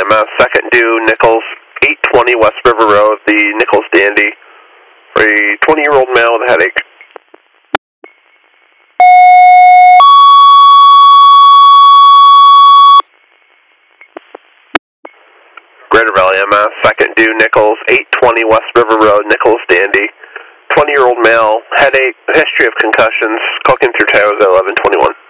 MS, second due, Nichols, 820 West River Road, the Nichols Dandy, for a 20-year-old male with a headache. Greater Valley MS, second due, Nichols, 820 West River Road, Nichols Dandy, 20-year-old male, headache, history of concussions, cooking through towers at 1121.